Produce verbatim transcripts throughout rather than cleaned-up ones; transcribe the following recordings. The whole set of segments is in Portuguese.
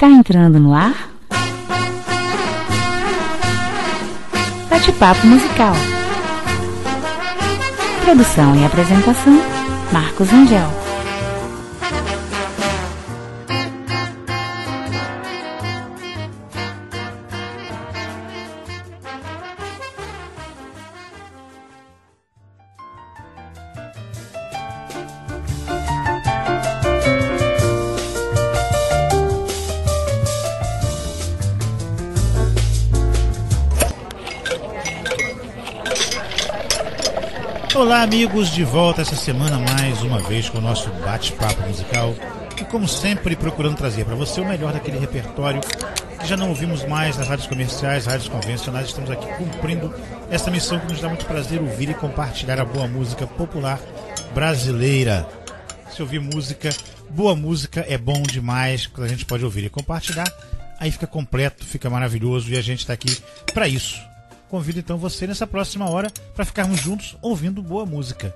Está entrando no ar Bate-Papo Musical. Produção e apresentação, Marcos Angel. Olá amigos, de volta essa semana mais uma vez com o nosso bate-papo musical e como sempre procurando trazer para você o melhor daquele repertório que já não ouvimos mais nas rádios comerciais, rádios convencionais. Estamos aqui cumprindo essa missão que nos dá muito prazer ouvir e compartilhar a boa música popular brasileira. Se ouvir música, boa música é bom demais, quando a gente pode ouvir e compartilhar, aí fica completo, fica maravilhoso e a gente está aqui para isso. Convido então você nessa próxima hora para ficarmos juntos ouvindo boa música.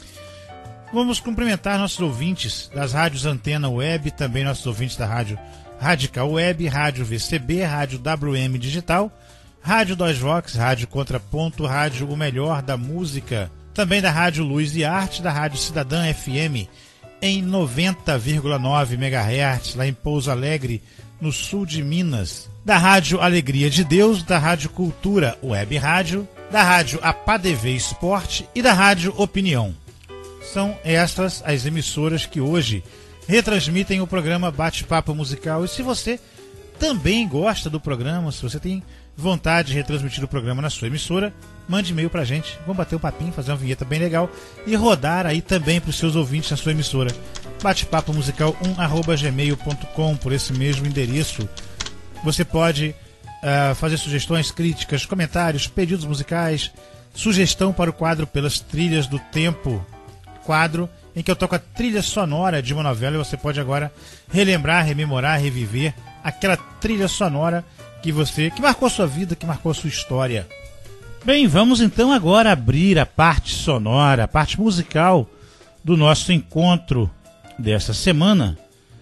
Vamos cumprimentar nossos ouvintes das rádios Antena Web, também nossos ouvintes da rádio Radical Web, Rádio V C B, Rádio W M Digital, Rádio Dois Vox, Rádio Contraponto, Rádio O Melhor da Música, também da Rádio Luz e Arte, da Rádio Cidadã F M em noventa vírgula nove megahertz, lá em Pouso Alegre, no sul de Minas, da Rádio Alegria de Deus, da Rádio Cultura Web Rádio, da Rádio A P A D V Esporte e da Rádio Opinião. São estas as emissoras que hoje retransmitem o programa Bate-Papo Musical. E se você também gosta do programa, se você tem vontade de retransmitir o programa na sua emissora, mande e-mail pra gente, vamos bater um papinho, fazer uma vinheta bem legal e rodar aí também para os seus ouvintes na sua emissora. Bate-Papo Musical um arroba gmail ponto com, por esse mesmo endereço. Você pode uh, fazer sugestões, críticas, comentários, pedidos musicais, sugestão para o quadro Pelas Trilhas do Tempo, quadro em que eu toco a trilha sonora de uma novela e você pode agora relembrar, rememorar, reviver aquela trilha sonora que você, que marcou a sua vida, que marcou a sua história. Bem, vamos então agora abrir a parte sonora, a parte musical do nosso encontro dessa semana.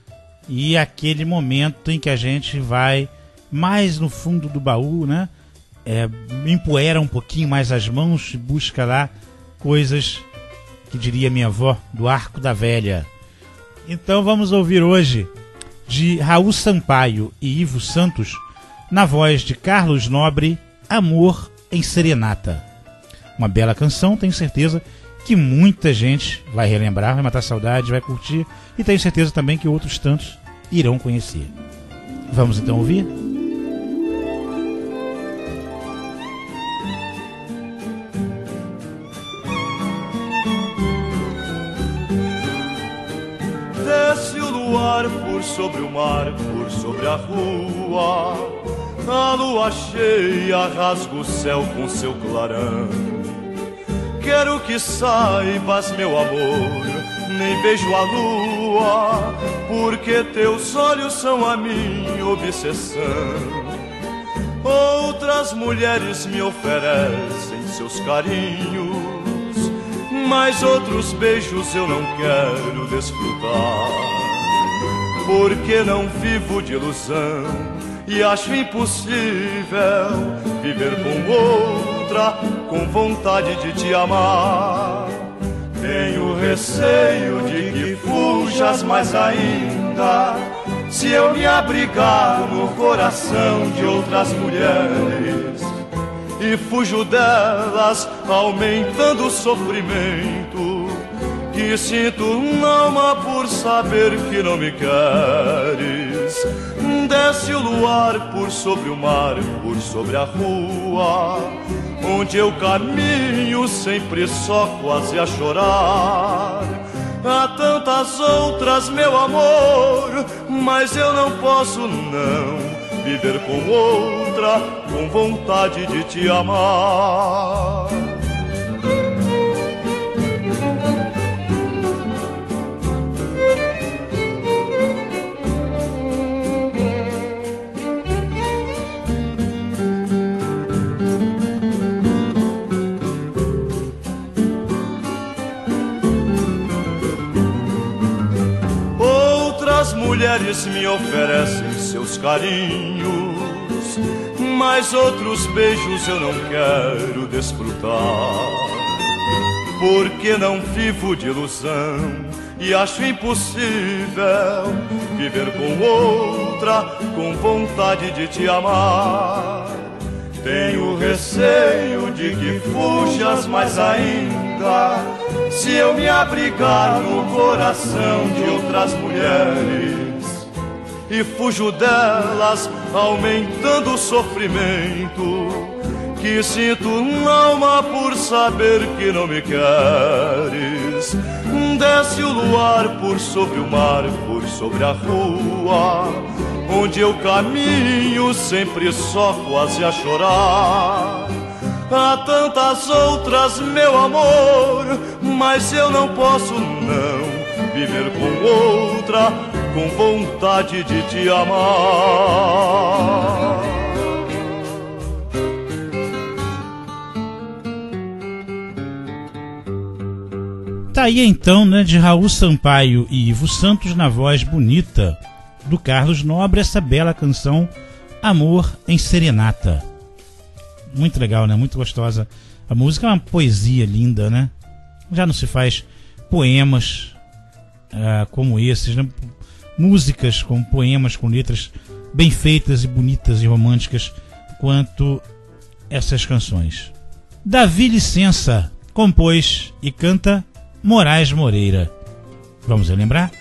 E aquele momento em que a gente vai mais no fundo do baú, né? É, empoeira um pouquinho mais as mãos e busca lá coisas que diria minha avó, do arco da velha. Então vamos ouvir hoje de Raul Sampaio e Ivo Santos, na voz de Carlos Nobre, Amor em Serenata. Uma bela canção, tenho certeza que muita gente vai relembrar, vai matar saudade, vai curtir, e tenho certeza também que outros tantos irão conhecer. Vamos então ouvir? Desce o luar por sobre o mar, por sobre a rua, a lua cheia rasga o céu com seu clarão. Quero que saibas, meu amor, nem vejo a lua, porque teus olhos são a minha obsessão. Outras mulheres me oferecem seus carinhos, mas outros beijos eu não quero desfrutar, porque não vivo de ilusão e acho impossível viver com outra com vontade de te amar. Tenho receio de que fujas mais ainda, se eu me abrigar no coração de outras mulheres, e fujo delas aumentando o sofrimento que sinto na alma por saber que não me queres. Desce o luar por sobre o mar, por sobre a rua, onde eu caminho sempre só, quase a chorar. Há tantas outras, meu amor, mas eu não posso não viver com outra com vontade de te amar. Outras mulheres me oferecem seu seus carinhos, mas outros beijos eu não quero desfrutar. Porque não vivo de ilusão e acho impossível viver com outra com vontade de te amar. Tenho receio de que fujas mais ainda se eu me abrigar no coração de outras mulheres, e fujo delas aumentando o sofrimento que sinto na alma por saber que não me queres. Desce o luar por sobre o mar, por sobre a rua, onde eu caminho sempre só quase a chorar. Há tantas outras, meu amor, mas eu não posso não viver com outra com vontade de te amar. Tá aí então, né, de Raul Sampaio e Ivo Santos na voz bonita do Carlos Nobre, essa bela canção Amor em Serenata. Muito legal, né? Muito gostosa. A música é uma poesia linda, né? Já não se faz poemas uh, como esses, né? Músicas com poemas, com letras bem feitas e bonitas e românticas quanto essas canções. Davi Licença compôs e canta Moraes Moreira. Vamos relembrar?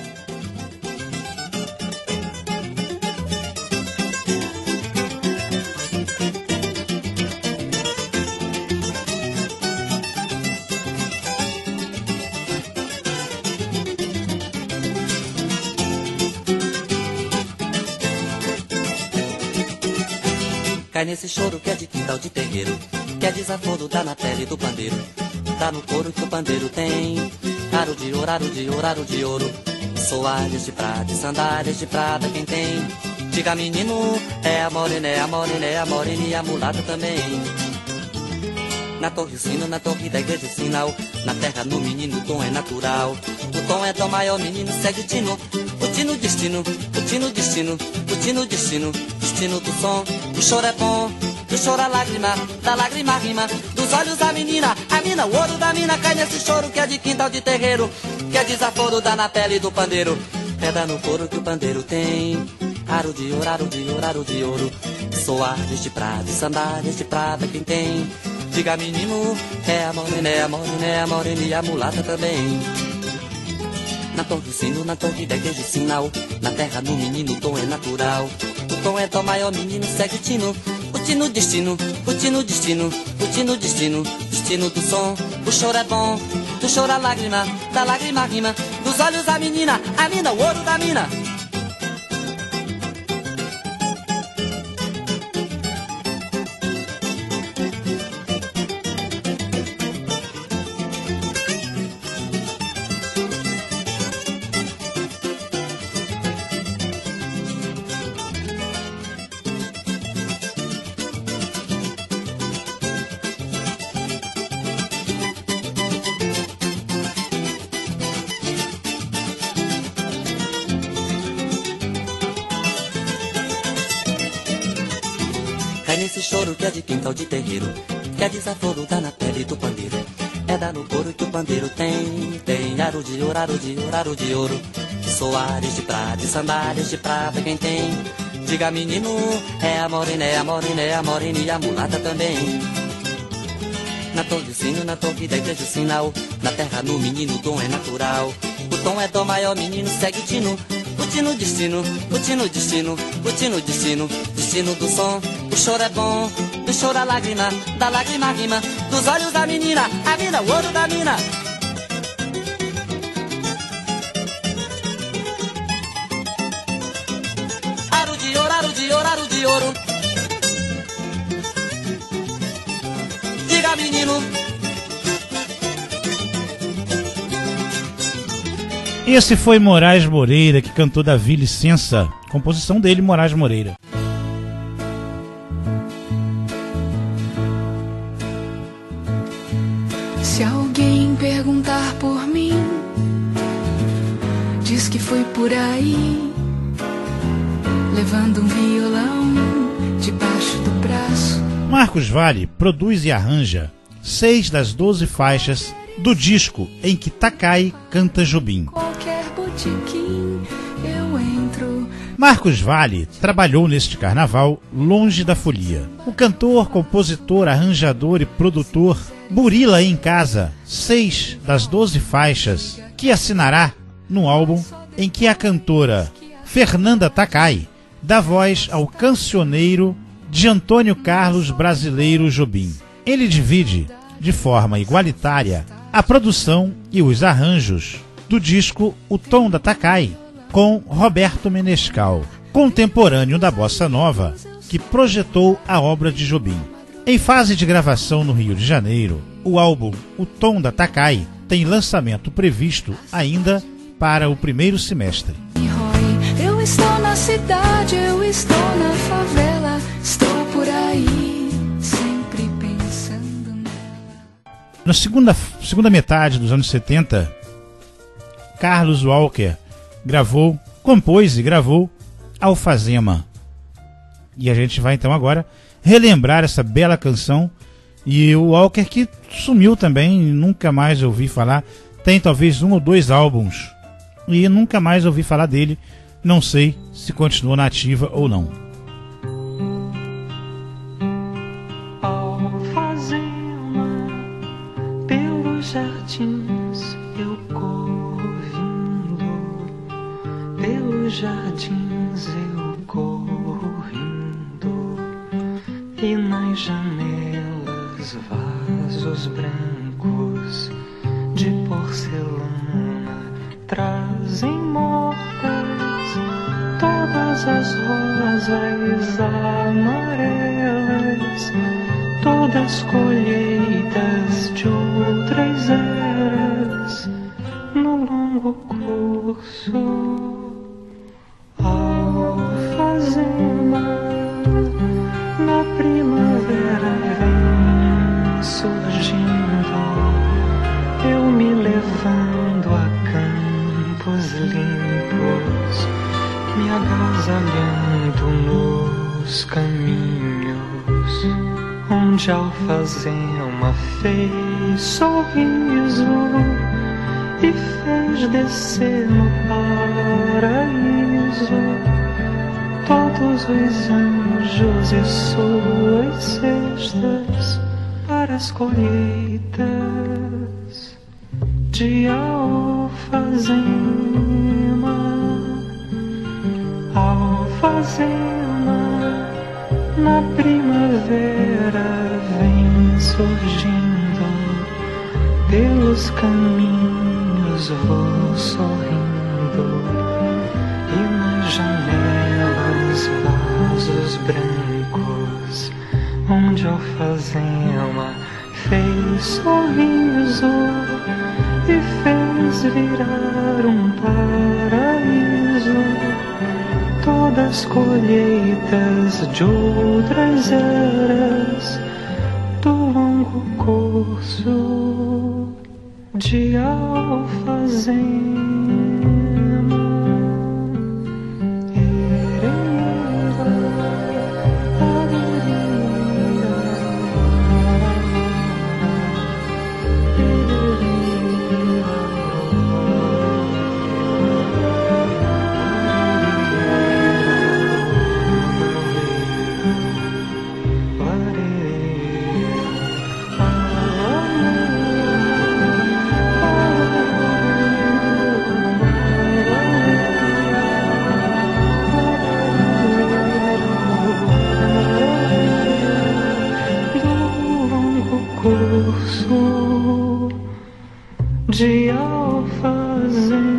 Cai nesse choro que é de quintal de terreiro, que é desaforo, dá na pele do pandeiro, dá no couro que o pandeiro tem. Aro de ouro, aro de ouro, aro de ouro, soalhas de prata e sandálias de prata quem tem. Diga menino, é a morena, é a morena, é a morena e a mulata também. Na torre o sino, na torre da igreja o sinal, na terra no menino o tom é natural. O tom é dó maior, menino segue o tino, o tino destino, o tino destino, o tino destino, destino do som. O choro é bom, do choro a lágrima, da lágrima a rima, dos olhos da menina, a mina, o ouro da mina cai nesse choro que é de quintal de terreiro, que é desaforo, dá na pele do pandeiro, pedra no couro que o pandeiro tem. Aro de ouro, aro de ouro, aro de ouro, soalhas de prata e sandálias de prata quem tem. Diga menino, é a morena, é a morena, é a morena e a mulata também. Na torre o sino, na torre da igreja o sinal, na terra no menino o tom é natural. O tom é dó maior, menino segue o tino, o tino destino, o tino destino, o tino destino, destino do som. O choro é bom, do choro a lágrima, da lágrima a rima, dos olhos da menina, a mina, o ouro da mina. Cai nesse choro que é de quintal de terreiro, que é desaforo, dá na pele do pandeiro, é dar no couro que o pandeiro tem. Tem aro de ouro, aro de ouro, aro de ouro, soares de prata e sandálias de prata quem tem. Diga menino, é a morena, é a morena, é a morena e a mulata também. Na torre o sino, na torre da igreja o sinal, na terra no menino o tom é natural. O tom é dó maior, menino segue o tino, o tino destino, o tino destino, o tino destino, destino do som. O choro é bom, do choro a lágrima, da lágrima a rima, dos olhos da menina, a mina, o ouro da mina. Aro de ouro, aro de ouro, aro de ouro. Diga menino. Esse foi Moraes Moreira, que cantou Davi Licença, composição dele, Moraes Moreira. Se alguém perguntar por mim, diz que foi por aí, levando um violão debaixo do braço. Marcos Valle produz e arranja seis das doze faixas do disco em que Takai canta Jobim. Qualquer botequim eu entro. Marcos Valle trabalhou neste carnaval longe da folia. O cantor, compositor, arranjador e produtor burila em casa seis das doze faixas que assinará no álbum em que a cantora Fernanda Takai dá voz ao cancioneiro de Antônio Carlos Brasileiro Jobim. Ele divide de forma igualitária a produção e os arranjos do disco O Tom da Takai com Roberto Menescal, contemporâneo da Bossa Nova, que projetou a obra de Jobim. Em fase de gravação no Rio de Janeiro, o álbum O Tom da Takai tem lançamento previsto ainda para o primeiro semestre. Eu estou na cidade, eu estou na favela, estou por aí, sempre pensando nela. Na segunda, segunda metade dos anos setenta, Carlos Walker gravou, compôs e gravou Alfazema. E a gente vai então agora relembrar essa bela canção. E o Walker que sumiu também, nunca mais ouvi falar. Tem talvez um ou dois álbuns e nunca mais ouvi falar dele. Não sei se continua na ativa ou não. Alfazema, pelos jardins eu corro vindo, pelos jardins eu corro rindo, e nas janelas vasos brancos de porcelana trazem mortas todas as rosas amarelas, todas colheitas de outras eras no longo curso. Alfazema, na primavera vem surgindo, eu me levando a campos limpos, me agasalhando nos caminhos, onde a alfazema fez sorriso e fez descer no paraíso todos os anjos e suas cestas para as colheitas de alfazema. Alfazema, na primavera vem surgindo, pelos caminhos vou sorrindo, e nas janelas vasos brancos, onde a alfazema fez sorriso e fez virar um paraíso todas colheitas de outras eras do longo curso de alfazema. De alfazema.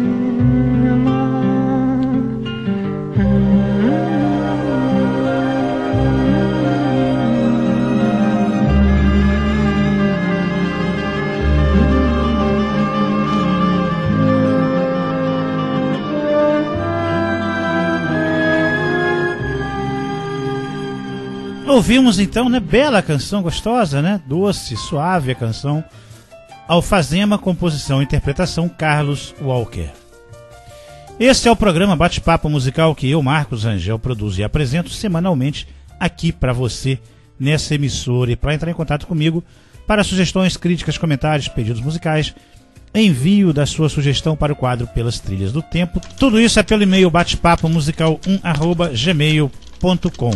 Ouvimos então, né? Bela canção, gostosa, né? Doce, suave a canção. Alfazema, composição e interpretação Carlos Walker. Esse é o programa Bate-Papo Musical que eu, Marcos Rangel, produzo e apresento semanalmente aqui para você, nessa emissora. E para entrar em contato comigo, para sugestões, críticas, comentários, pedidos musicais, envio da sua sugestão para o quadro Pelas Trilhas do Tempo. Tudo isso é pelo e-mail batepapo musical um arroba gmail ponto com.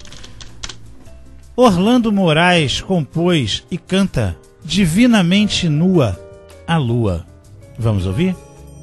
Orlando Moraes compôs e canta Divinamente Nua a Lua. Vamos ouvir?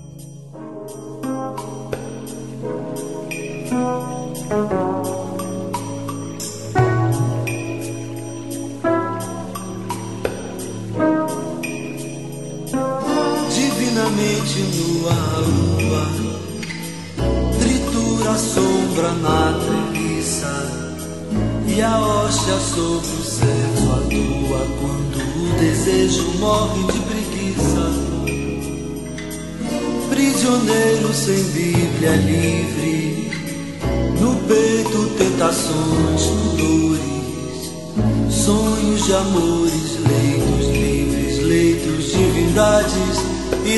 Divinamente nua a lua, tritura a sombra na treliça, e a hóstia sobre o sexo atua quando o desejo morre de preguiça. Prisioneiro sem Bíblia livre, no peito tentações, dores, sonhos de amores, leitos livres, leitos, divindades e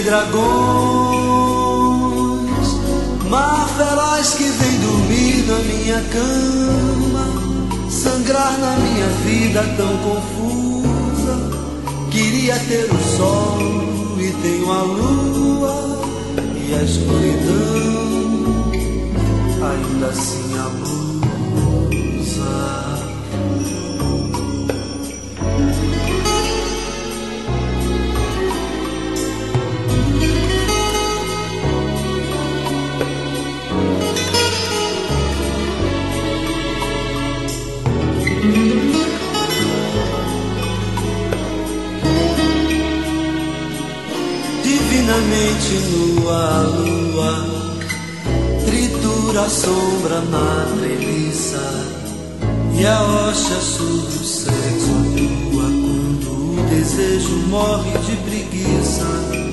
dragões. Mar feroz que vem dormir na minha cama, sangrar na minha vida tão confusa. Queria ter o sol e tenho a lua, e a escuridão ainda assim abusa. Divinamente nua a lua, tritura a sombra na treliça, e a hóstia sobre o sexo atua quando o desejo morre de preguiça.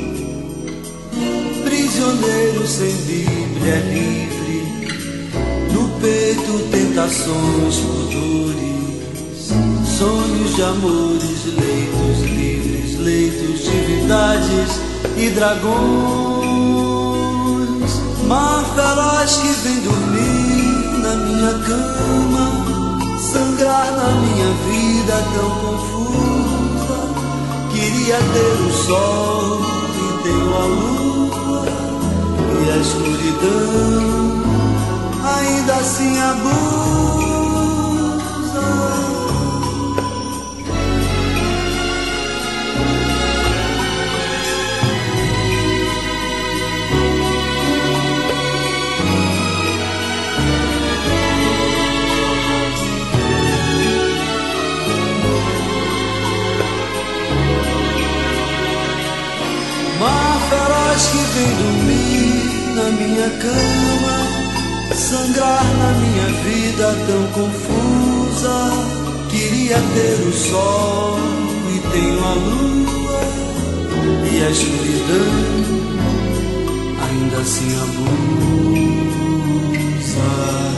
Prisioneiro sem Bíblia livre, no peito tentações, pudores, sonhos de amores, leitos livres, leitos, divindades e dragões. Mar feroz que vem dormir na minha cama, sangrar na minha vida tão confusa. Queria ter o sol e tenho a lua, e a escuridão ainda assim abusa. Mar feroz que vem dormir na minha cama, sangrar na minha vida tão confusa. Queria ter o sol e tenho a lua, e a escuridão ainda assim abusa.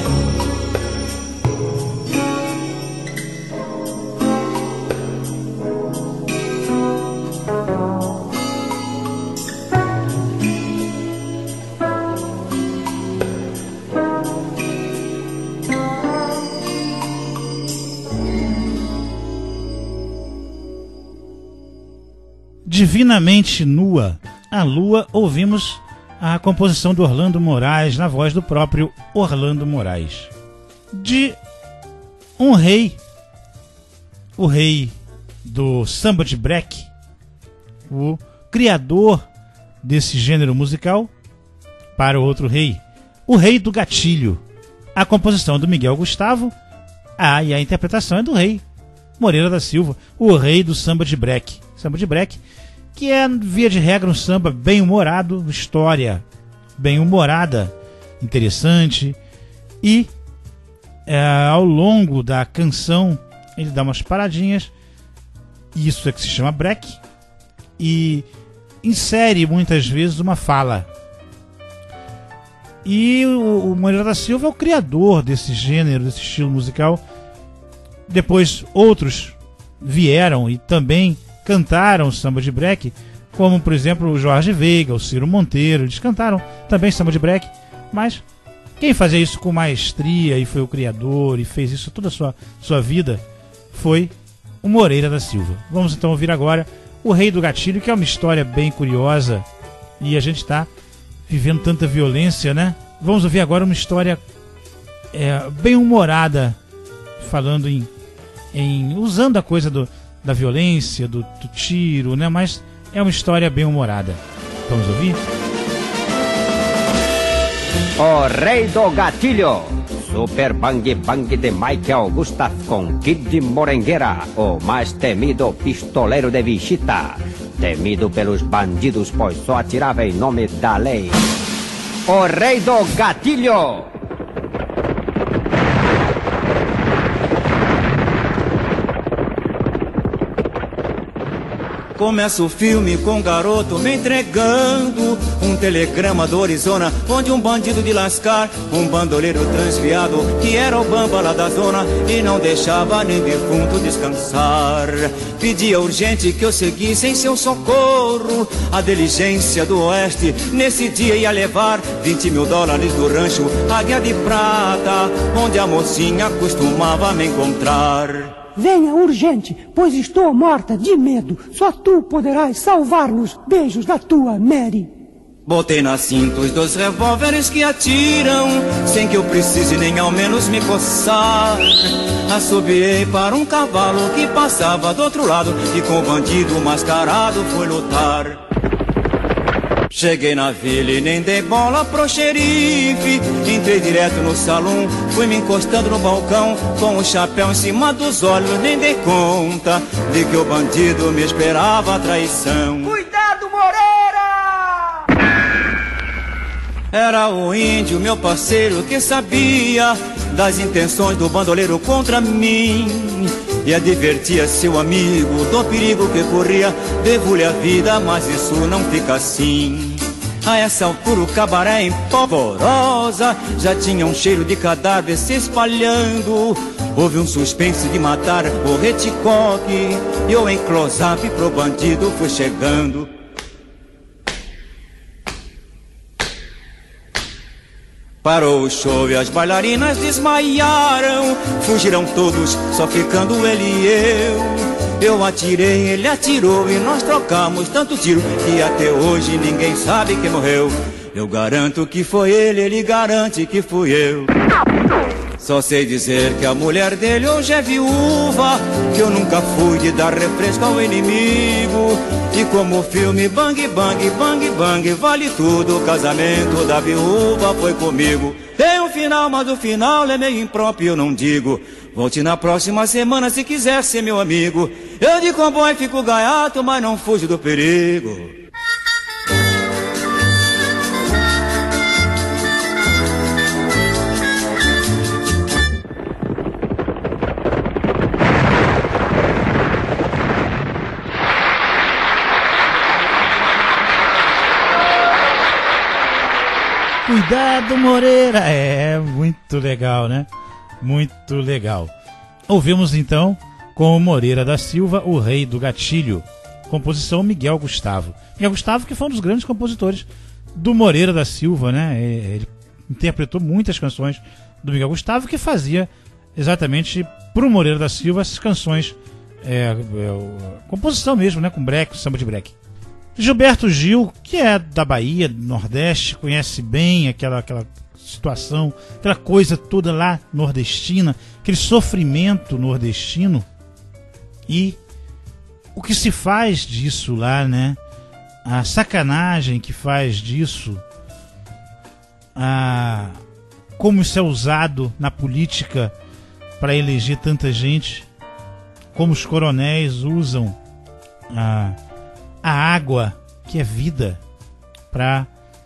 Divinamente Nua a Lua, ouvimos a composição do Orlando Moraes na voz do próprio Orlando Moraes. De um rei, o rei do samba de break, o criador desse gênero musical, para o outro rei, o rei do gatilho. A composição do Miguel Gustavo, ah, e a interpretação é do rei Moreira da Silva, o rei do samba de break. Samba de break, que é, via de regra, um samba bem humorado, história bem humorada, interessante, e é, ao longo da canção ele dá umas paradinhas, isso é que se chama break, e insere muitas vezes uma fala. E o, o Moreira da Silva é o criador desse gênero, desse estilo musical. Depois outros vieram e também cantaram samba de break, como, por exemplo, o Jorge Veiga, o Ciro Monteiro. Eles cantaram também samba de break, mas quem fazia isso com maestria e foi o criador e fez isso toda a sua, sua vida foi o Moreira da Silva. Vamos então ouvir agora O Rei do Gatilho, que é uma história bem curiosa e a gente está vivendo tanta violência, né? Vamos ouvir agora uma história é, bem humorada, falando em, em usando a coisa do, da violência, do, do tiro, né? Mas é uma história bem humorada. Vamos ouvir? O Rei do Gatilho, Super Bang Bang de Michael Gustav com Kid Morengueira, o mais temido pistoleiro de Vichita, temido pelos bandidos, pois só atirava em nome da lei. O Rei do Gatilho. Começa o filme com um garoto me entregando um telegrama do Arizona, onde um bandido de lascar, um bandoleiro transviado, que era o bamba lá da zona e não deixava nem defunto descansar. Pedia urgente que eu seguisse em seu socorro. A diligência do oeste nesse dia ia levar vinte mil dólares do rancho Águia de Prata, onde a mocinha costumava me encontrar. Venha urgente, pois estou morta de medo. Só tu poderás salvar-nos. Beijos da tua Mary. Botei na cinta os dois revólveres que atiram, sem que eu precise nem ao menos me coçar. Assobiei para um cavalo que passava do outro lado e com o bandido mascarado foi lutar. Cheguei na vila e nem dei bola pro xerife. Entrei direto no salão, fui me encostando no balcão, com o chapéu em cima dos olhos, nem dei conta de que o bandido me esperava a traição. Cuidado, Moreira! Era o índio, meu parceiro, que sabia das intenções do bandoleiro contra mim e advertia seu amigo do perigo que corria. Devo-lhe a vida, mas isso não fica assim. A essa altura o cabaré em polvorosa já tinha um cheiro de cadáver se espalhando. Houve um suspense de matar o Reticoque e eu em close-up pro bandido fui chegando. Parou o show e as bailarinas desmaiaram. Fugiram todos, só ficando ele e eu. Eu atirei, ele atirou e nós trocamos tanto tiro que até hoje ninguém sabe quem morreu. Eu garanto que foi ele, ele garante que fui eu. Só sei dizer que a mulher dele hoje é viúva, que eu nunca fui de dar refresco ao inimigo. E como o filme Bang Bang Bang Bang vale tudo, o casamento da viúva foi comigo. Tem um final, mas o final é meio impróprio, eu não digo. Volte na próxima semana se quiser ser meu amigo. Eu de comboio fico gaiato, mas não fujo do perigo. Cuidado, Moreira! É, muito legal, né? Muito legal. Ouvimos então com o Moreira da Silva, O Rei do Gatilho. Composição Miguel Gustavo. Miguel Gustavo que foi um dos grandes compositores do Moreira da Silva, né? Ele interpretou muitas canções do Miguel Gustavo, que fazia exatamente pro Moreira da Silva essas canções, é, é, composição mesmo, né? Com break, samba de break. Gilberto Gil, que é da Bahia, do Nordeste, conhece bem aquela, aquela situação, aquela coisa toda lá nordestina, aquele sofrimento nordestino e o que se faz disso lá, né? A sacanagem que faz disso, a como isso é usado na política para eleger tanta gente, como os coronéis usam a a água, que é vida, para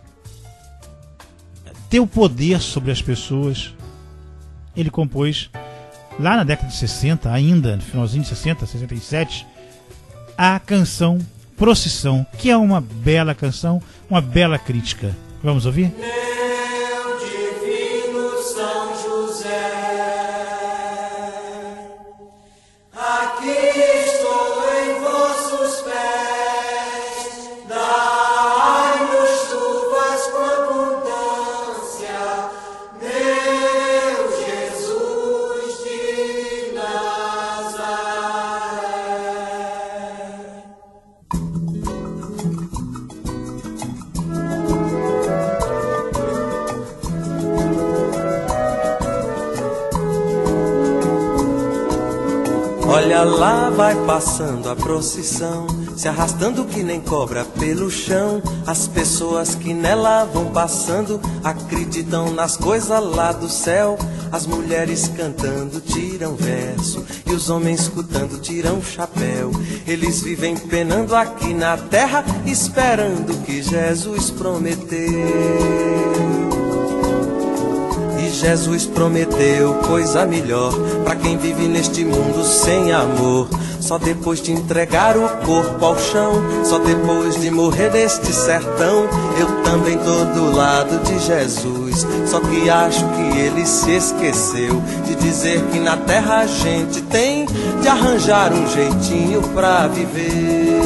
ter o poder sobre as pessoas. Ele compôs lá na década de sessenta, ainda no finalzinho de sessenta, sessenta e sete, a canção Procissão, que é uma bela canção, uma bela crítica. Vamos ouvir? Meu divino São José, aqui estou em vossos pés. Olha lá, vai passando a procissão, se arrastando que nem cobra pelo chão. As pessoas que nela vão passando acreditam nas coisas lá do céu. As mulheres cantando tiram verso e os homens escutando tiram chapéu. Eles vivem penando aqui na terra, esperando o que Jesus prometeu. E Jesus prometeu coisa melhor pra quem vive neste mundo sem amor. Só depois de entregar o corpo ao chão, só depois de morrer neste sertão, eu também tô do lado de Jesus. Só que acho que ele se esqueceu de dizer que na terra a gente tem de arranjar um jeitinho pra viver.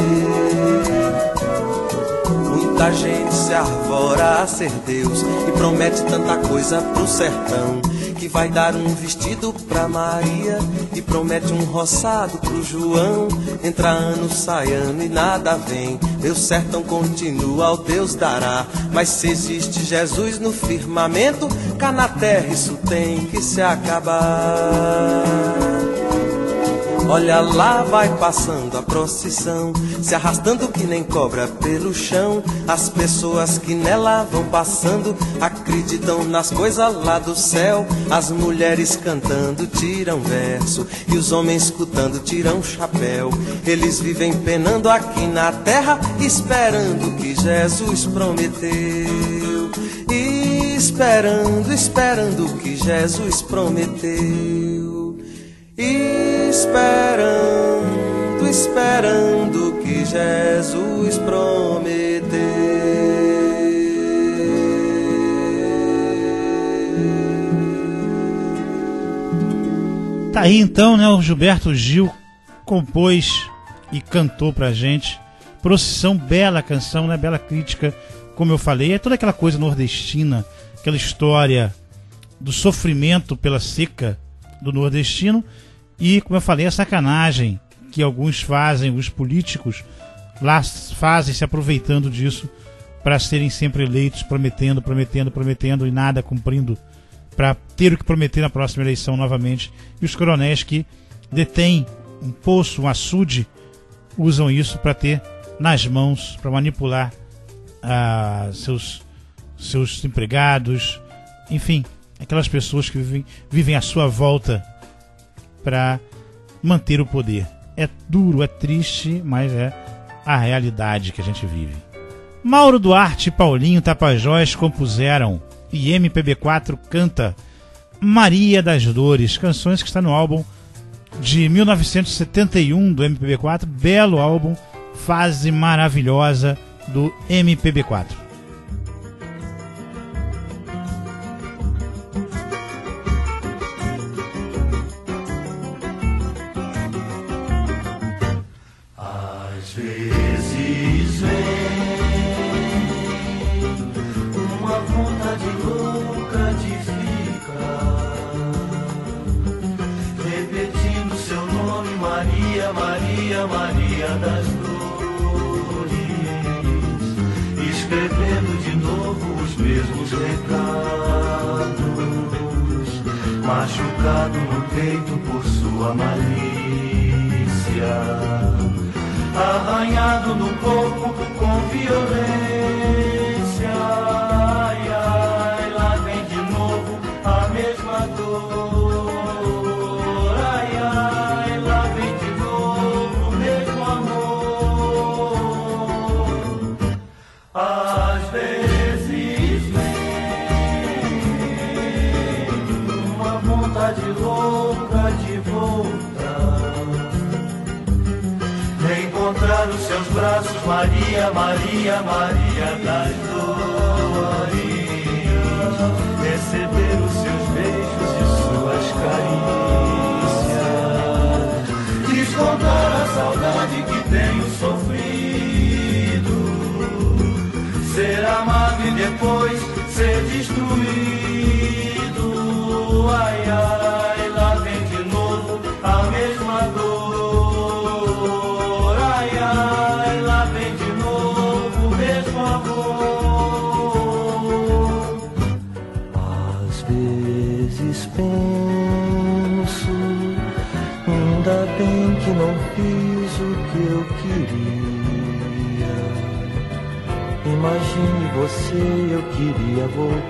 Muita gente se arvora a ser Deus e promete tanta coisa pro sertão, que vai dar um vestido pra Maria e promete um roçado pro João. Entra ano, sai ano e nada vem, meu sertão continua, o Deus dará. Mas se existe Jesus no firmamento, cá na terra isso tem que se acabar. Olha lá, vai passando a procissão, se arrastando que nem cobra pelo chão. As pessoas que nela vão passando acreditam nas coisas lá do céu. As mulheres cantando tiram verso e os homens escutando tiram chapéu. Eles vivem penando aqui na terra, esperando o que Jesus prometeu. E esperando, esperando o que Jesus prometeu. Esperando, esperando que Jesus prometeu. Tá aí então, né? O Gilberto Gil compôs e cantou pra gente Procissão, bela canção, né? Bela crítica, como eu falei. É toda aquela coisa nordestina, aquela história do sofrimento pela seca do nordestino. E, como eu falei, a sacanagem que alguns fazem, os políticos lá fazem, se aproveitando disso para serem sempre eleitos, prometendo, prometendo, prometendo e nada cumprindo, para ter o que prometer na próxima eleição novamente. E os coronéis que detêm um poço, um açude, usam isso para ter nas mãos, para manipular ah, seus, seus empregados, enfim, aquelas pessoas que vivem, vivem à sua volta para manter o poder. É duro, é triste, mas é a realidade que a gente vive. Mauro Duarte e Paulinho Tapajós compuseram e M P B quatro canta Maria das Dores, canções que está no álbum de mil novecentos e setenta e um do M P B quatro, belo álbum, fase maravilhosa do M P B quatro. Às vezes vem uma vontade louca de ficar repetindo seu nome, Maria, Maria, Maria das Dores, escrevendo de novo os mesmos recados, machucado no peito por sua malícia, arranhado no corpo com violência. Ai, ai, lá vem de novo a mesma dor. Ai, ai, lá vem de novo o mesmo amor. Às vezes vem uma vontade louca de voltar, encontrar os seus braços, Maria, Maria, Maria das Dores, receber os seus beijos e suas carícias, descontar a saudade que tenho sofrido, ser amado e depois ser destruído. Ai, ai, lá vem de novo a mesma dor. Ainda bem que não fiz o que eu queria. Imagine você, eu queria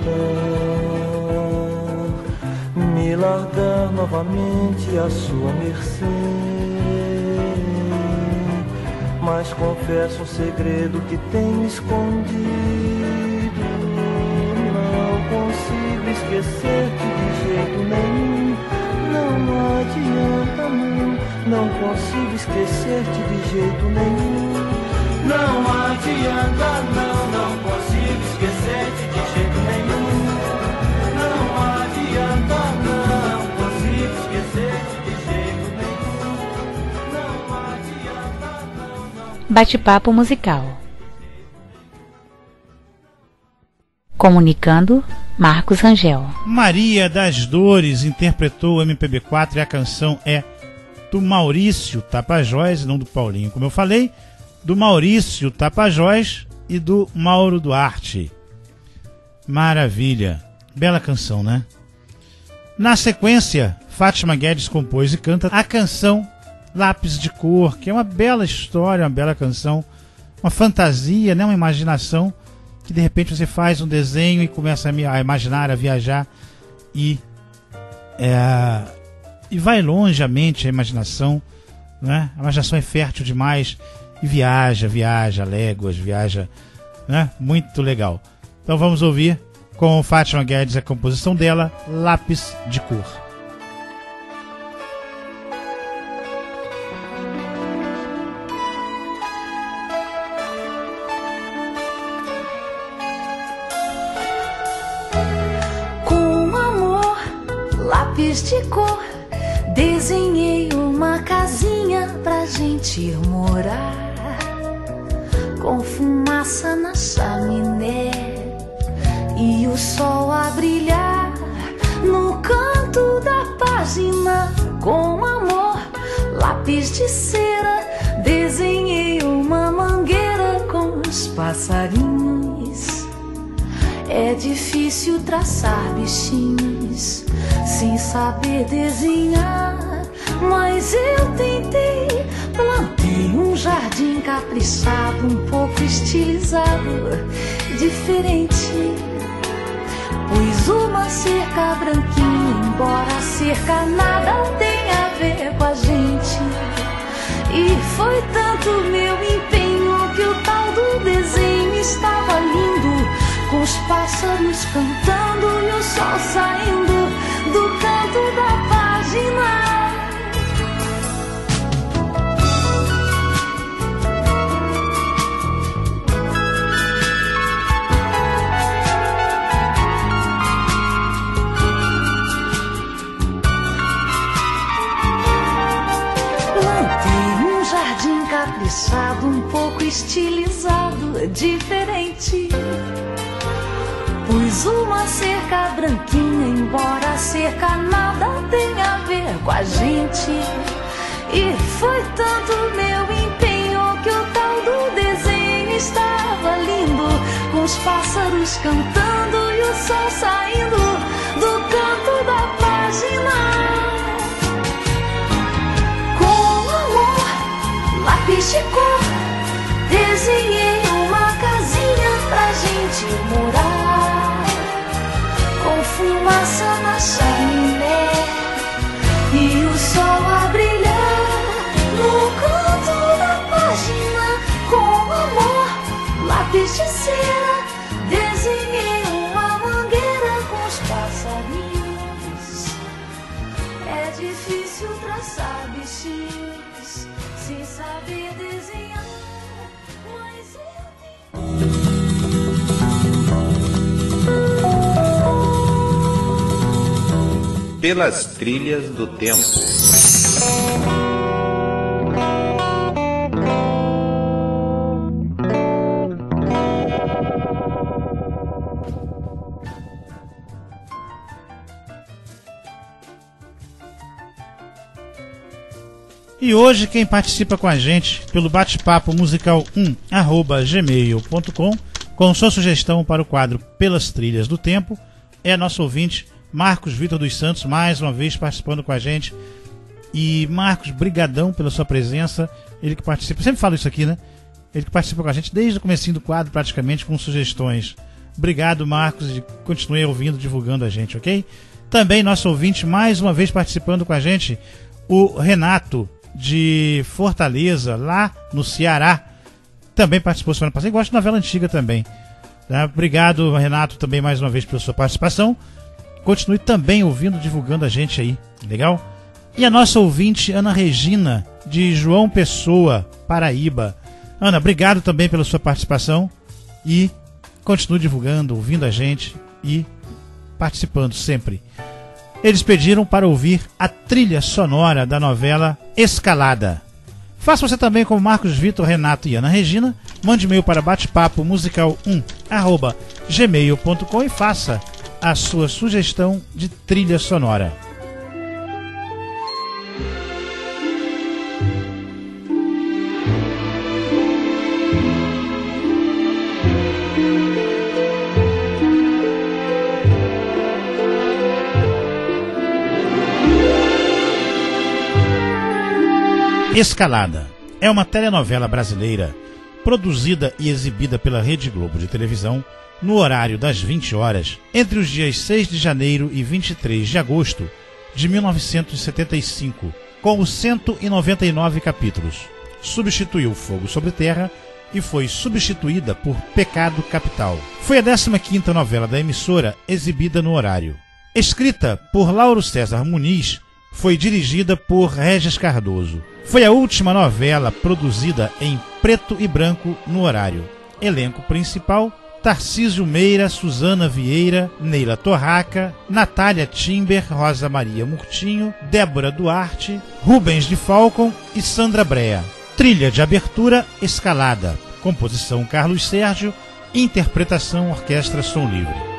voltar, me largar novamente à sua mercê. Mas confesso um segredo que tenho escondido. Não consigo esquecer-te de jeito nenhum. Não adianta não, não consigo esquecer-te de jeito nenhum. Não adianta não, não consigo esquecer-te de jeito nenhum. Não adianta não, consigo esquecer-te de jeito nenhum. Não adianta não, não. Bate-papo musical. Comunicando, Marcos Rangel. Maria das Dores interpretou o M P B quatro e a canção é do Maurício Tapajós, não do Paulinho, como eu falei, do Maurício Tapajós e do Mauro Duarte. Maravilha, bela canção, né? Na sequência, Fátima Guedes compôs e canta a canção Lápis de Cor, que é uma bela história, uma bela canção, uma fantasia, né? Uma imaginação, que de repente você faz um desenho e começa a imaginar, a viajar e, é, e vai longe a mente, a imaginação, né? A imaginação é fértil demais e viaja, viaja, léguas, viaja, né? Muito legal. Então vamos ouvir com Fátima Guedes a composição dela, Lápis de Cor. Lápis de cor, desenhei uma casinha pra gente ir morar, com fumaça na chaminé e o sol a brilhar no canto da página. Com amor, lápis de cera, desenhei uma mangueira com os passarinhos. É difícil traçar bichinhos sem saber desenhar, mas eu tentei. Plantei um jardim caprichado, um pouco estilizado, diferente. Pus uma cerca branquinha, embora a cerca nada tenha a ver com a gente. E foi tanto meu empenho que o tal do desenho estava lindo, com os pássaros cantando e o sol saindo do canto da página. Plantei um jardim caprichado, um pouco estilizado, diferente. Pus uma cerca branquinha, embora a cerca nada tenha a ver com a gente. E foi tanto meu empenho que o tal do desenho estava lindo, com os pássaros cantando e o sol saindo do canto da página. Com amor, lápis de cor, desenhei uma casinha pra gente morar, com fumaça na chaminé e o sol a brilhar no canto da página. Com amor, lápis de cera, desenhei uma mangueira com os passarinhos. É difícil traçar bichinhos sem saber desenhar, mas eu Pelas Trilhas do Tempo. E hoje quem participa com a gente pelo bate-papo musical um arroba gmail ponto com com sua sugestão para o quadro Pelas Trilhas do Tempo é nosso ouvinte Marcos Vitor dos Santos, mais uma vez participando com a gente E Marcos, brigadão pela sua presença. Ele que participa, sempre falo isso aqui, né? Ele que participa com a gente desde o comecinho do quadro, praticamente, com sugestões. Obrigado, Marcos, e continue ouvindo, divulgando a gente, ok? Também nosso ouvinte, mais uma vez participando com a gente, o Renato, de Fortaleza, lá no Ceará. Também participou semana passada, e gosta de novela antiga também. Tá? Obrigado, Renato, também mais uma vez pela sua participação. Continue também ouvindo, divulgando a gente aí, legal? E a nossa ouvinte, Ana Regina, de João Pessoa, Paraíba. Ana, obrigado também pela sua participação e continue divulgando, ouvindo a gente e participando sempre. Eles pediram para ouvir a trilha sonora da novela Escalada. Faça você também como Marcos Vitor, Renato e Ana Regina. Mande e-mail para batepapo musical um arroba gmail ponto com e faça a sua sugestão de trilha sonora. Escalada é uma telenovela brasileira produzida e exibida pela Rede Globo de televisão no horário das vinte horas entre os dias seis de janeiro e vinte e três de agosto de mil novecentos e setenta e cinco, com cento e noventa e nove capítulos. Substituiu Fogo sobre Terra e foi substituída por Pecado Capital. Foi a décima quinta novela da emissora exibida no horário. Escrita por Lauro César Muniz, foi dirigida por Regis Cardoso. Foi a última novela produzida em preto e branco no horário. Elenco principal: Tarcísio Meira, Suzana Vieira, Neila Torraca, Natália Timber, Rosa Maria Murtinho, Débora Duarte, Rubens de Falcon e Sandra Brea. Trilha de abertura: Escalada. Composição: Carlos Sérgio. Interpretação: Orquestra Som Livre.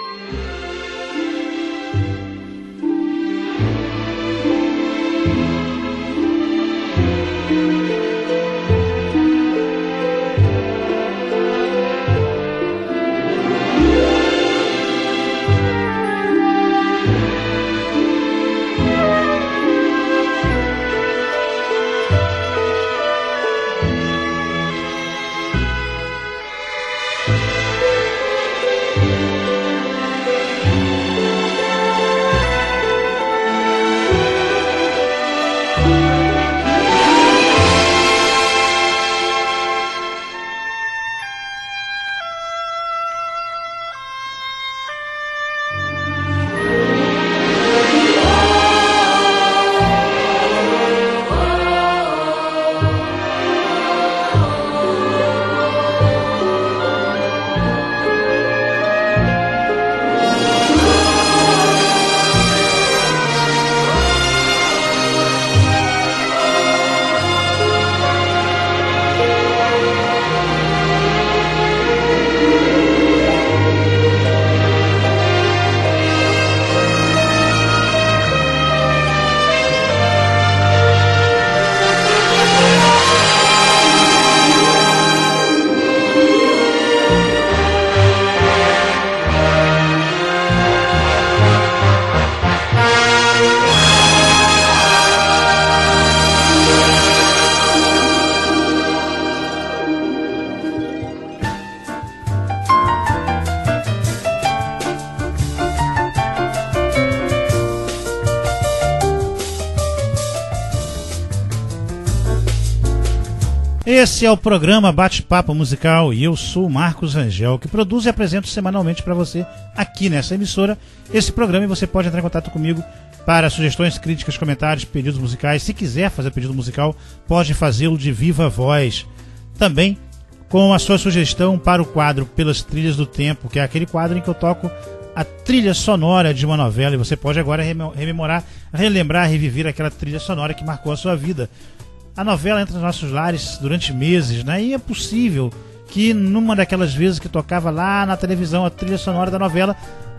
Esse é o programa Bate-Papo Musical e eu sou o Marcos Rangel, que produzo e apresento semanalmente para você aqui nessa emissora esse programa, e você pode entrar em contato comigo para sugestões, críticas, comentários, pedidos musicais. Se quiser fazer pedido musical, pode fazê-lo de viva voz. Também com a sua sugestão para o quadro Pelas Trilhas do Tempo, que é aquele quadro em que eu toco a trilha sonora de uma novela, e você pode agora rememorar, relembrar, reviver aquela trilha sonora que marcou a sua vida. A novela entra nos nossos lares durante meses, né? E é possível que numa daquelas vezes que tocava lá na televisão a trilha sonora da novela,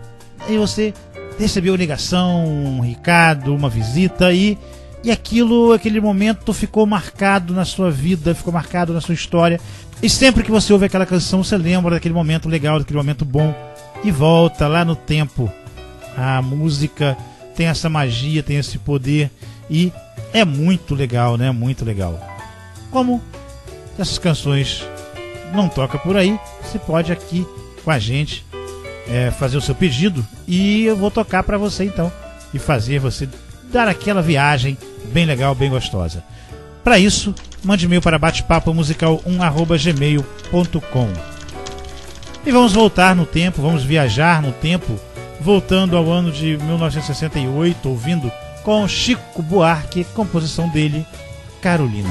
e você recebeu ligação, um recado, uma visita, e, e aquilo, aquele momento ficou marcado na sua vida, ficou marcado na sua história. E sempre que você ouve aquela canção, você lembra daquele momento legal, daquele momento bom, e volta lá no tempo. A música tem essa magia, tem esse poder e é muito legal, né? Muito legal. Como essas canções não toca por aí, você pode aqui com a gente é, fazer o seu pedido e eu vou tocar para você então e fazer você dar aquela viagem bem legal, bem gostosa. Para isso, mande e-mail para bate papo musical um arroba gmail ponto com. E vamos voltar no tempo, vamos viajar no tempo, voltando ao ano de mil novecentos e sessenta e oito, ouvindo com Chico Buarque, composição dele, Carolina.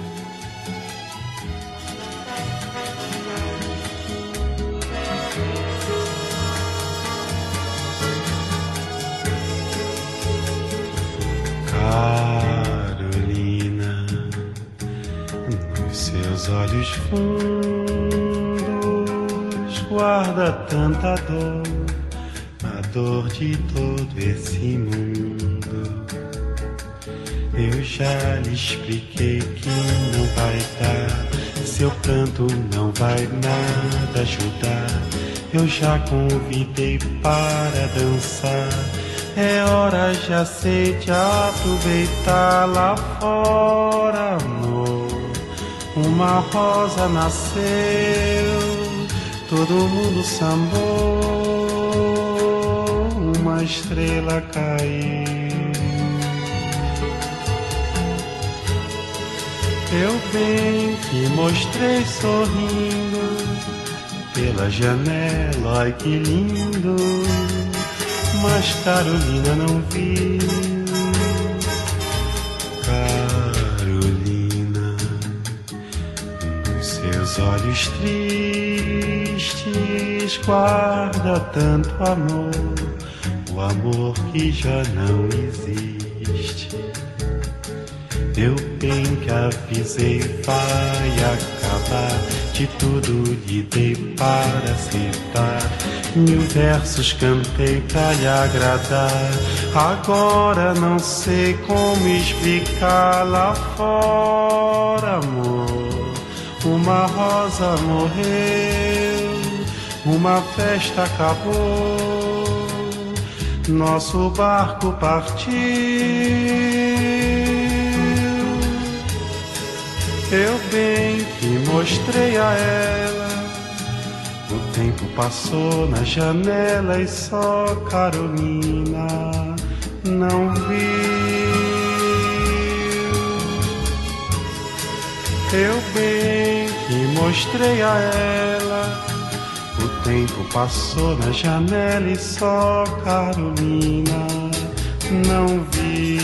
Carolina, nos seus olhos fundos guarda tanta dor, a dor de todo esse mundo. Eu já lhe expliquei que não vai dar, seu canto não vai nada ajudar. Eu já convidei para dançar, é hora, já sei, de aproveitar. Lá fora, amor, uma rosa nasceu, todo mundo sambou, uma estrela caiu. Eu bem que mostrei sorrindo pela janela, ai que lindo, mas Carolina não viu. Carolina, nos seus olhos tristes guarda tanto amor, o amor que já não existe. Eu bem que avisei, vai acabar, de tudo lhe dei para aceitar. Mil versos cantei pra lhe agradar, agora não sei como explicar. Lá fora, amor, uma rosa morreu, uma festa acabou, nosso barco partiu. Eu bem que mostrei a ela, o tempo passou na janela e só Carolina não viu. Eu bem que mostrei a ela, o tempo passou na janela e só Carolina não viu.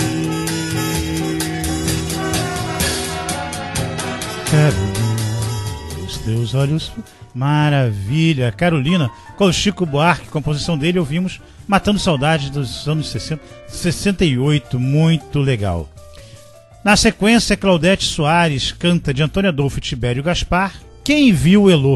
Carolina, os teus olhos, maravilha. Carolina, com o Chico Buarque, composição dele, ouvimos Matando Saudades dos anos sessenta, sessenta e oito, muito legal. Na sequência, Claudete Soares canta de Antônio Adolfo e Tibério Gaspar, Quem Viu Elô.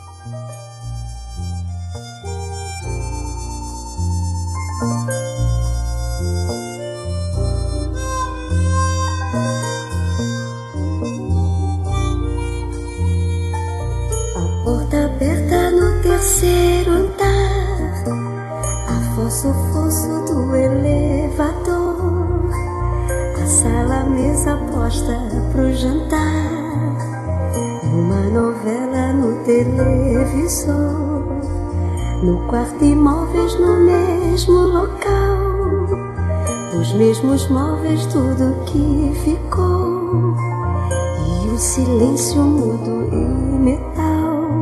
Terceiro andar, afosso o fosso do elevador, a sala, a mesa posta pro jantar, uma novela no televisor, no quarto imóveis no mesmo local, os mesmos móveis, tudo que ficou, e o silêncio mudo e metal,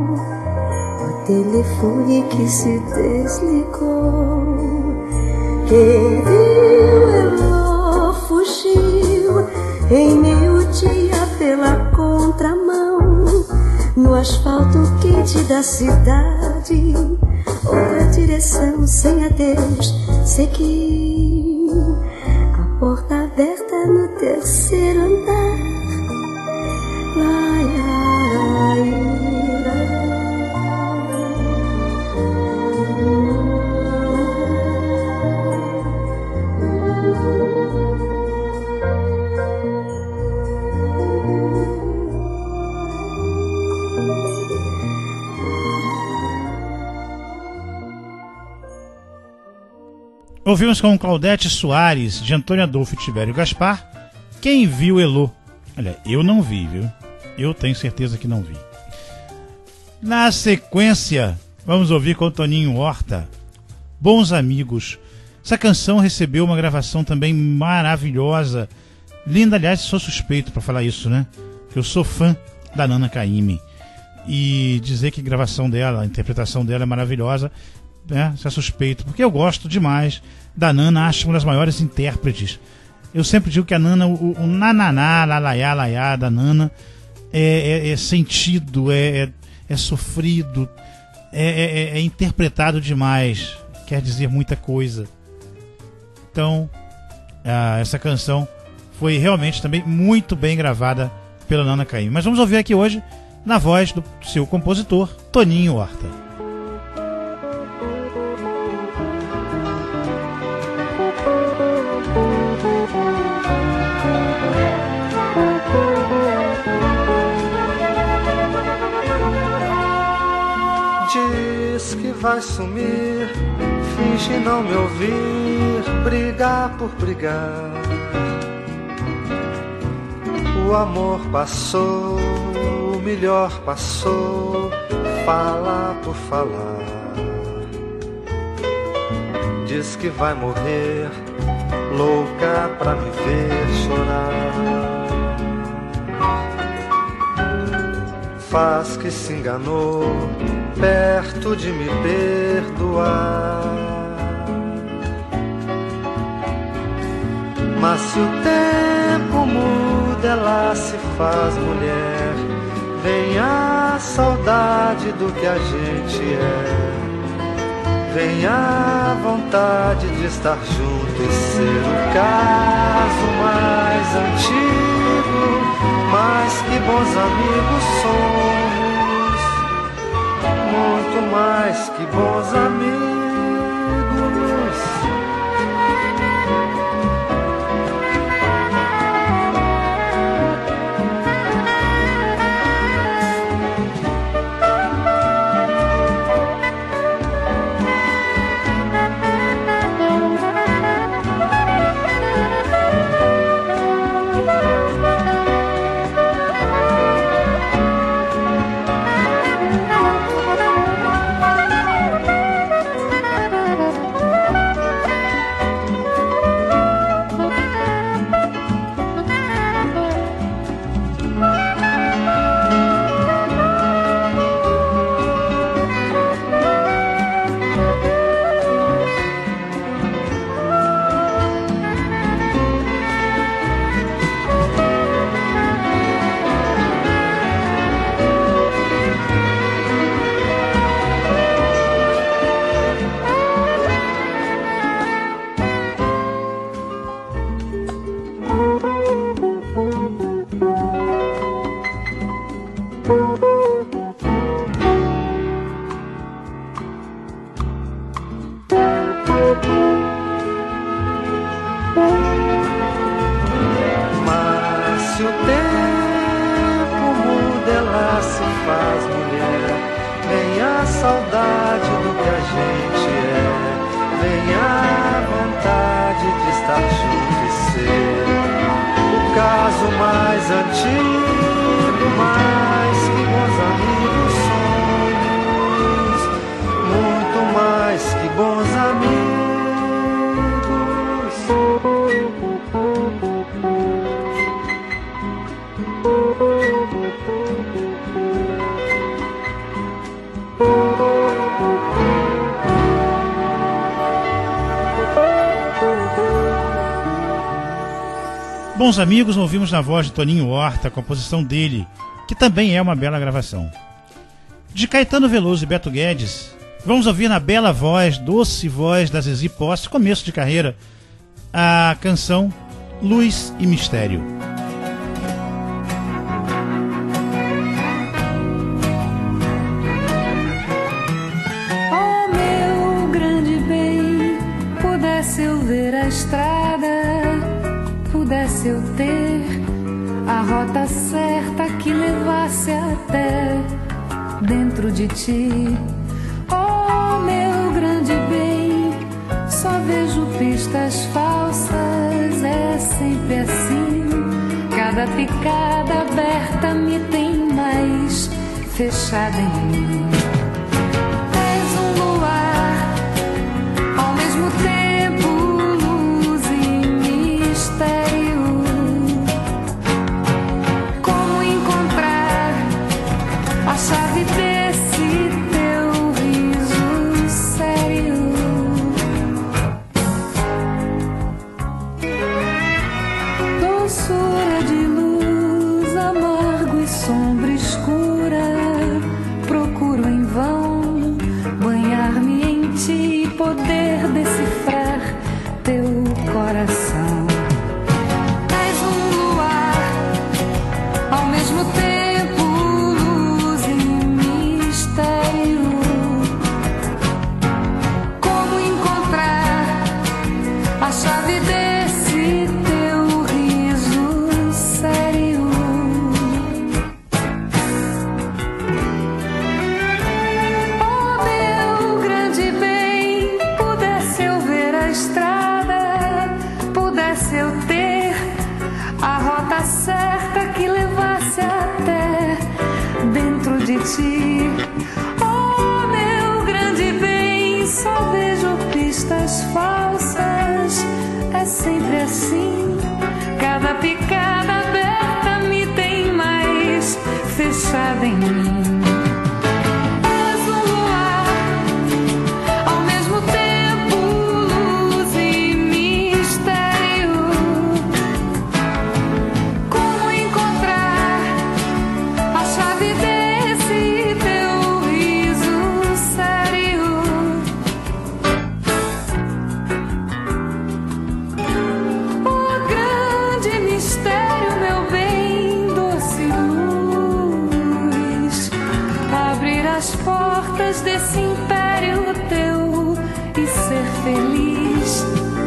telefone que se desligou. Quem viu Elô fugiu em meio-dia pela contramão, no asfalto quente da cidade, outra direção sem adeus seguiu, a porta aberta no terceiro andar. Ai, ai, ai. Ouvimos com Claudete Soares, de Antônio Adolfo e Tibério Gaspar, Quem Viu Elô. Olha, eu não vi, viu? Eu tenho certeza que não vi. Na sequência, vamos ouvir com o Toninho Horta, Bons Amigos. Essa canção recebeu uma gravação também maravilhosa, linda. Aliás, sou suspeito para falar isso, né? Eu sou fã da Nana Caymmi. E dizer que a gravação dela, a interpretação dela é maravilhosa, né? Isso é suspeito, porque eu gosto demais da Nana, acho uma das maiores intérpretes. Eu sempre digo que a Nana, o, o nananá, lalaiá, laiá da Nana é, é, é sentido, é, é, é sofrido, é, é, é interpretado demais, quer dizer muita coisa. Então, ah, essa canção foi realmente também muito bem gravada pela Nana Caymmi. Mas vamos ouvir aqui hoje na voz do seu compositor, Toninho Horta. Diz que vai sumir, finge não me ouvir, brigar por brigar. O amor passou, o melhor passou, falar por falar. Diz que vai morrer, louca pra me ver chorar. Faz que se enganou, perto de me perdoar. Mas se o tempo muda, ela se faz mulher. Vem a saudade do que a gente é. Vem a vontade de estar junto e ser o caso mais antigo. Mas que bons amigos somos, muito mais que bons amigos. Bons Amigos, ouvimos na voz de Toninho Horta, a composição dele, que também é uma bela gravação. De Caetano Veloso e Beto Guedes, vamos ouvir na bela voz, doce voz da Zizi Posse, começo de carreira, a canção Luz e Mistério. Oh, meu grande bem, pudesse eu ver a estrada, pudesse eu ter a rota certa que levasse até dentro de ti. Oh, meu grande bem, só vejo pistas falsas, é sempre assim. Cada picada aberta me tem mais fechada em mim. És um luar, ao mesmo tempo luz e mistério. Como encontrar a chave desse teu riso sério? Doçura de luz, amargo e sombra escura. Procuro em vão banhar-me em ti e poder decifrar teu coração. És um luar, ao mesmo tempo luz e mistério. Como encontrar a chave desse teu riso sério? Oh, meu grande bem, pudesse eu ver a estrada, pudesse eu ter a rota certa que levasse até dentro de ti. Oh, meu grande bem, só vejo pistas falsas, é sempre assim. Cada picada aberta me tem mais fechada em mim. És um luar, ao mesmo tempo luz e mistério. Como encontrar a chave desse teu riso sério? O grande mistério, meu bem, doce luz, abrir as portas desse império teu e ser feliz.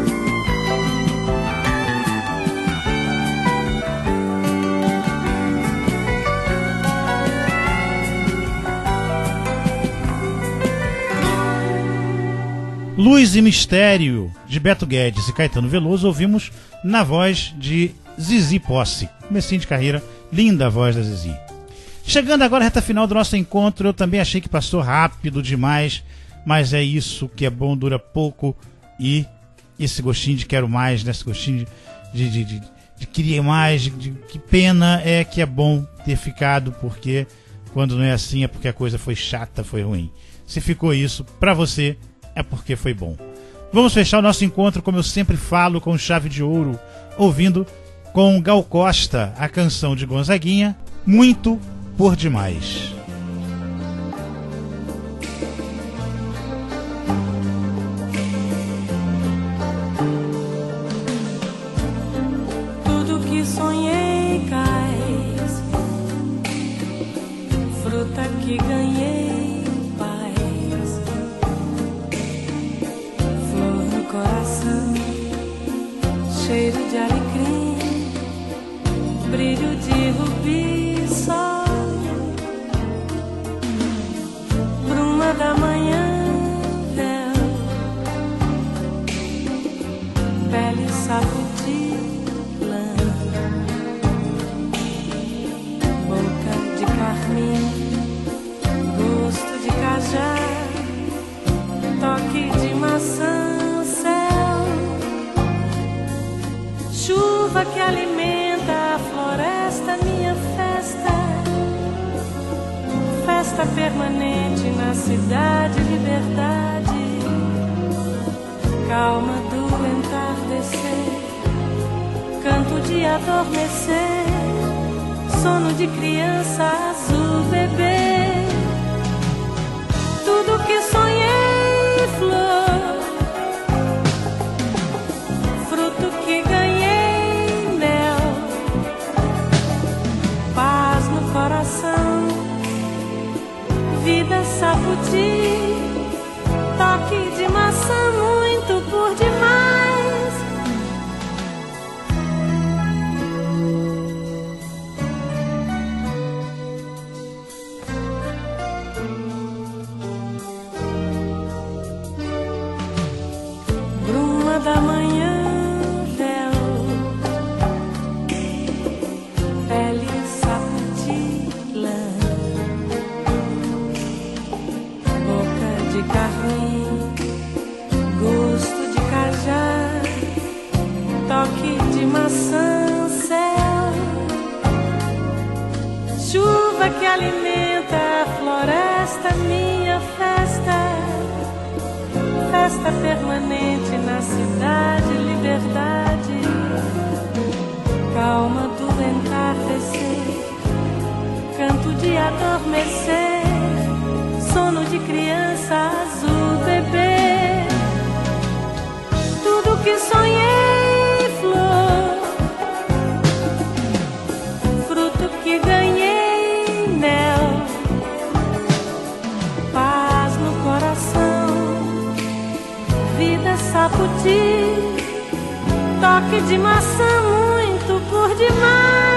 Luz e Mistério, de Beto Guedes e Caetano Veloso, ouvimos na voz de Zizi Posse. Comecinho de carreira, linda a voz da Zizi. Chegando agora à reta final do nosso encontro, eu também achei que passou rápido demais, mas é isso, que é bom, dura pouco, e esse gostinho de quero mais, né? Esse gostinho de, de, de, de queria mais, de, de que pena é que é bom ter ficado, porque quando não é assim é porque a coisa foi chata, foi ruim. Se ficou isso pra você, é porque foi bom. Vamos fechar o nosso encontro, como eu sempre falo, com chave de ouro, ouvindo com Gal Costa a canção de Gonzaguinha, Muito por Demais. Tudo que sonhei cais, fruta que ganhei paz, flor no coração, cheiro de alecrim, brilho de rubi, sonho, bruma da manhã, véu, pele sapo de lã, boca de carmim, gosto de cajá, toque de maçã, céu, chuva que alimenta a floresta, minha festa, festa permanente na cidade, liberdade, calma do entardecer, canto de adormecer, sono de criança azul, bebê, tudo que sonhei, flor, fruto que ganhei, mel, paz no coração, vida saputi, toque de maçã, muito por demais. maçã, céu, chuva que alimenta a floresta, minha festa, festa permanente na cidade, liberdade, calma do entardecer, canto de adormecer, sono de criança azul, bebê, tudo que sonhei, flor, fruto que ganhei, mel, paz no coração, vida saputi, toque de maçã, muito por demais.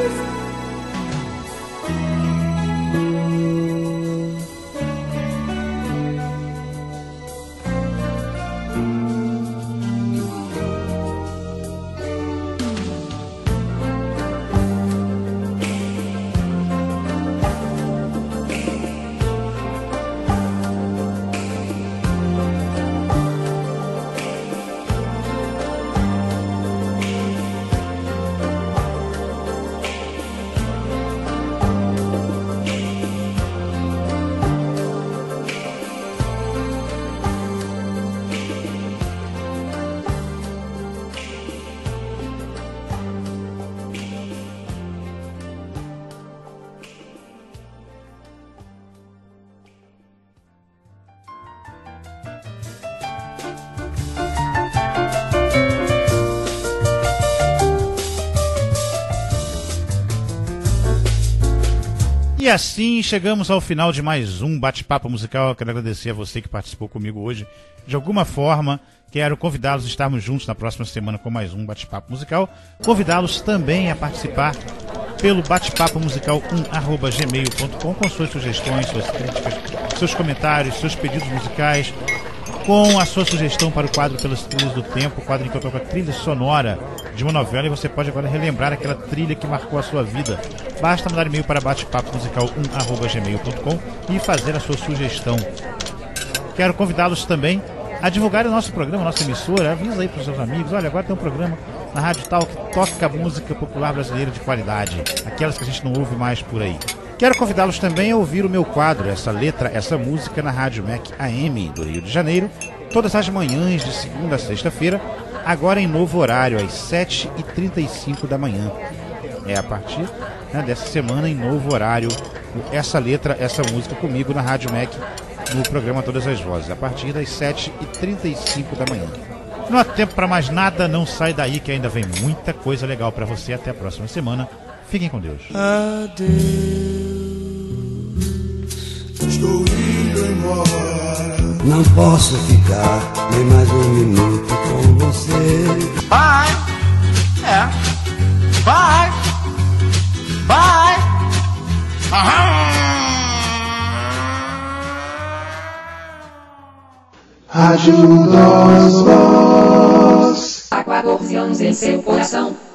E assim chegamos ao final de mais um bate-papo musical. Eu quero agradecer a você que participou comigo hoje. De alguma forma, quero convidá-los a estarmos juntos na próxima semana com mais um bate-papo musical. Convidá-los também a participar pelo batepapo musical um arroba gmail ponto com com suas sugestões, suas críticas, seus comentários, seus pedidos musicais, com a sua sugestão para o quadro Pelas Trilhas do Tempo, o quadro em que eu toco a trilha sonora de uma novela, e você pode agora relembrar aquela trilha que marcou a sua vida. Basta mandar e-mail para batepapo musical um arroba gmail ponto com e fazer a sua sugestão. Quero convidá-los também a divulgar o nosso programa, a nossa emissora. Avisa aí para os seus amigos: olha, agora tem um programa na Rádio Tal que toca música popular brasileira de qualidade, aquelas que a gente não ouve mais por aí. Quero convidá-los também a ouvir o meu quadro, Essa Letra, Essa Música, na Rádio M E C A M do Rio de Janeiro, todas as manhãs de segunda a sexta-feira, agora em novo horário, às sete e trinta e cinco da manhã. É a partir, né, dessa semana, em novo horário, Essa Letra, Essa Música comigo na Rádio M E C, no programa Todas as Vozes, a partir das sete e trinta e cinco da manhã. Não há tempo para mais nada, não sai daí que ainda vem muita coisa legal para você. Até a próxima semana. Fiquem com Deus. Adeus, estou indo embora. Não posso ficar nem mais um minuto com você. Vai, é, vai, vai, aham. Rádio Nós Voz. Há quatorze anos em seu coração.